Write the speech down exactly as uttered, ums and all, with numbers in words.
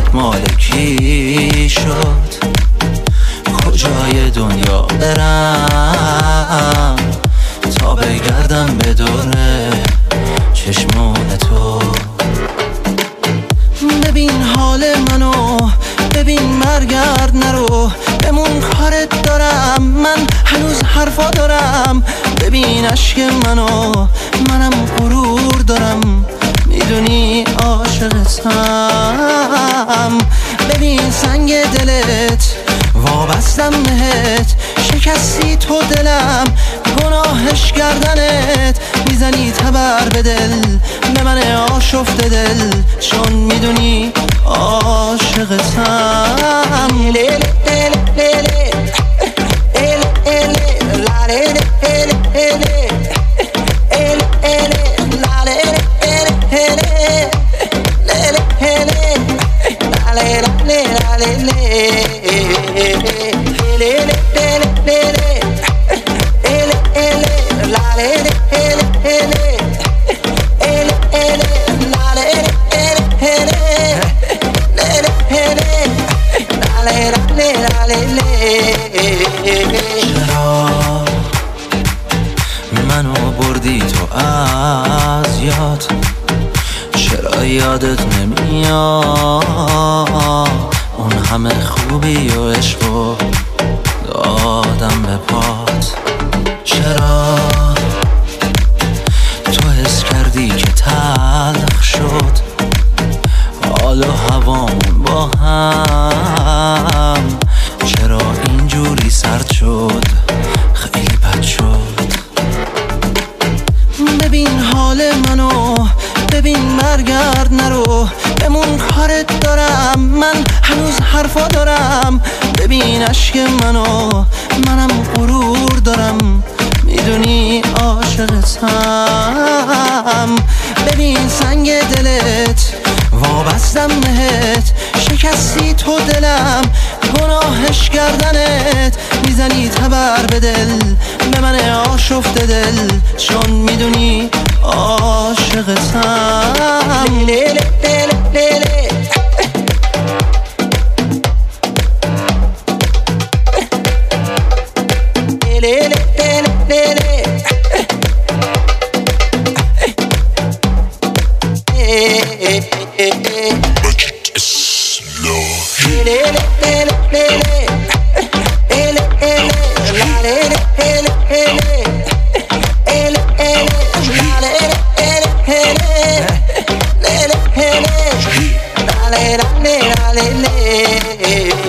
مال کی شد؟ کجای دنیا برم تا بگردم به دوره چشمون تو؟ ببین حال منو، ببین مرگرد نرو، بمون کارت دارم، من هنوز حرفا دارم. ببین عشق منو، منم غرور دارم، میدونی عاشقتم. ببین سنگ دلت وابستم بهت، شکستی تو دلم، گناهش گردنت. میزنی تبر به دل، به من آشفته دل، چون میدونی عاشقتم. چرا منو بردی تو از یاد؟ چرا یادت نمیاد اون همه خوبی و عشق و دادم به پات؟ چرا تو حس کردی که تلخ شد حال و هوامون با هم؟ چرا اینجوری سرد شد، خیلی بد شد؟ ببین حال منو، ببین مرگرد نرو، بمون کارت دارم، من هنوز حرفا دارم. ببین عشق منو، منم غرور دارم، میدونی عاشقتم. ببین سنگ دلت وابستم بهت، شکستی تو دلم، گناهش گردنت. میزنی تبر به دل، به من آشفته دل، چون میدونی عاشقتم. لیلی لیلی لیلی لیلی لیلی Lale, lale, lale, lale.